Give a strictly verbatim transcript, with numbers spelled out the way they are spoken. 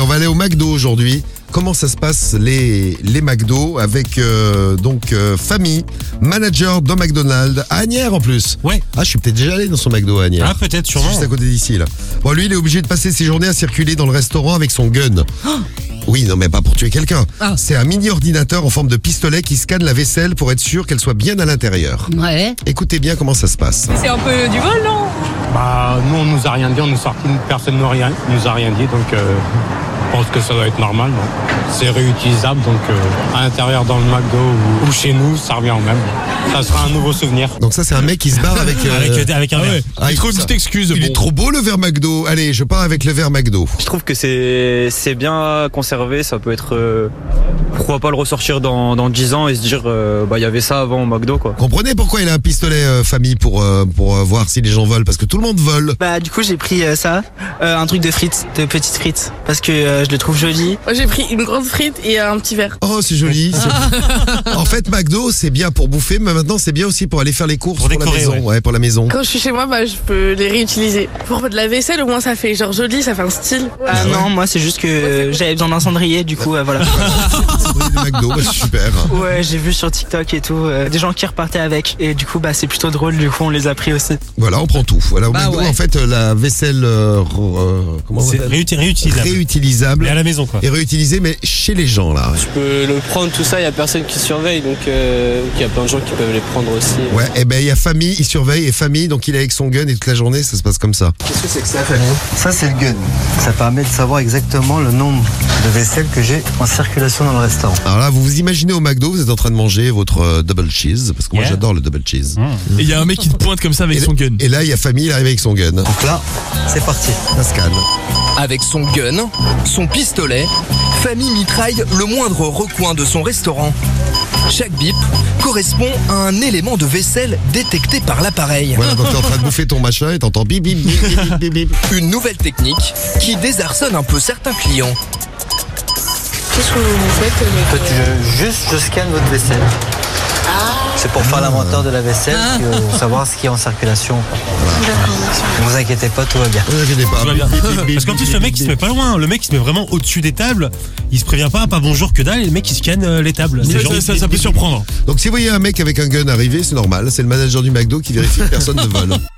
on va aller au McDo aujourd'hui. Comment ça se passe les, les McDo avec euh, donc euh, famille, manager de McDonald's à Asnières en plus. Ouais. Ah, je suis peut-être déjà allé dans son McDo à Asnières. Ah, peut-être, sûrement. C'est juste à côté d'ici là. Bon, lui, il est obligé de passer ses journées à circuler dans le restaurant avec son gun. Oh. Oui, non, mais pas pour tuer quelqu'un. Ah. C'est un mini ordinateur en forme de pistolet qui scanne la vaisselle pour être sûr qu'elle soit bien à l'intérieur. Ouais. Écoutez bien comment ça se passe. C'est un peu du vol, non? Bah, nous, on nous a rien dit, on nous sorti, personne nous rien, nous a rien dit, donc euh, je pense que ça doit être normal. Non, c'est réutilisable, donc euh, à l'intérieur dans le McDo ou, ou chez nous, ça revient au même. Ça sera un nouveau souvenir. Donc ça, c'est un mec qui se barre avec... euh, Avec, avec un Ah verre. ouais. Ah, il trouve une ça- petite excuse. Il bon. est trop beau le verre McDo. Allez, je pars avec le verre McDo. Je trouve que c'est c'est bien conservé, ça peut être... euh, pourquoi pas le ressortir dans, dans dix ans et se dire, euh, bah il y avait ça avant au McDo, quoi. Comprenez pourquoi il a un pistolet euh, famille pour, euh, pour euh, voir si les gens volent. Parce que tout le monde vole. Bah du coup j'ai pris euh, ça, euh, un truc de frites, de petites frites, parce que euh, je le trouve joli. Moi, j'ai pris une grande frite et un petit verre. Oh, c'est joli. c'est- en fait, McDo, c'est bien pour bouffer, mais maintenant, c'est bien aussi pour aller faire les courses Pour pour, la décorer, maison. ouais. Ouais, pour la maison. Quand je suis chez moi, bah, je peux les réutiliser. Pour de la vaisselle, au moins, ça fait genre joli, ça fait un style. Ah ouais. non, moi c'est juste que euh, j'avais besoin d'un cendrier, du coup euh, voilà. C'est du McDo, bah, c'est super. Ouais, j'ai vu sur TikTok et tout, euh, des gens qui repartaient avec, et du coup bah c'est plutôt drôle, du coup on les a pris aussi. Voilà, on prend tout. Voilà, au Bah McDo, ouais. en fait, euh, la vaisselle euh, re- euh, comment on C'est appelle réuti- réutilisable. réutilisable Mais à la maison, quoi. et réutilisée, mais chez les gens là. Tu peux le prendre, tout ça, il n'y a personne qui surveille, donc euh, il y a plein de gens qui peuvent les prendre aussi. Ouais, et ben il y a famille, il surveille et famille, donc il est avec son gun et toute la journée, ça se passe comme ça. Qu'est-ce que c'est que ça, famille? Ça, c'est le gun. Ça permet de savoir exactement le nombre de vaisselles que j'ai en circulation dans le restaurant. Alors là, vous vous imaginez au McDo, vous êtes en train de manger votre euh, double cheese, parce que moi Yeah. j'adore le double cheese. Et il y a un mec qui te pointe comme ça avec Et, son gun. et là, il y a famille, il arrive avec son gun. Donc là, c'est parti. Ça scanne. Avec son gun, son pistolet, Famille mitraille le moindre recoin de son restaurant. Chaque bip correspond à un élément de vaisselle détecté par l'appareil. Voilà, donc t'es en train de bouffer ton machin et t'entends bip bip bip bip bip bip. Une nouvelle technique qui désarçonne un peu certains clients. Qu'est-ce que vous faites? En fait, je, juste, je scanne votre vaisselle. C'est pour faire l'inventaire de la vaisselle, Ah. puis, euh, pour savoir ce qui est en circulation. D'accord, merci. Ne vous inquiétez pas, tout va bien. Ne vous inquiétez pas. Tout va bien. Bip, bip, bip, Parce qu'en bip, plus, bip, le mec, bip, il se met pas loin. Le mec, il se met vraiment au-dessus des tables. Il se prévient pas, pas bonjour que dalle. Et le mec, il scanne euh, les tables. Ça, C'est genre- ça, ça, ça peut surprendre. Donc si vous voyez un mec avec un gun arriver, c'est normal. C'est le manager du McDo qui vérifie que personne ne vole.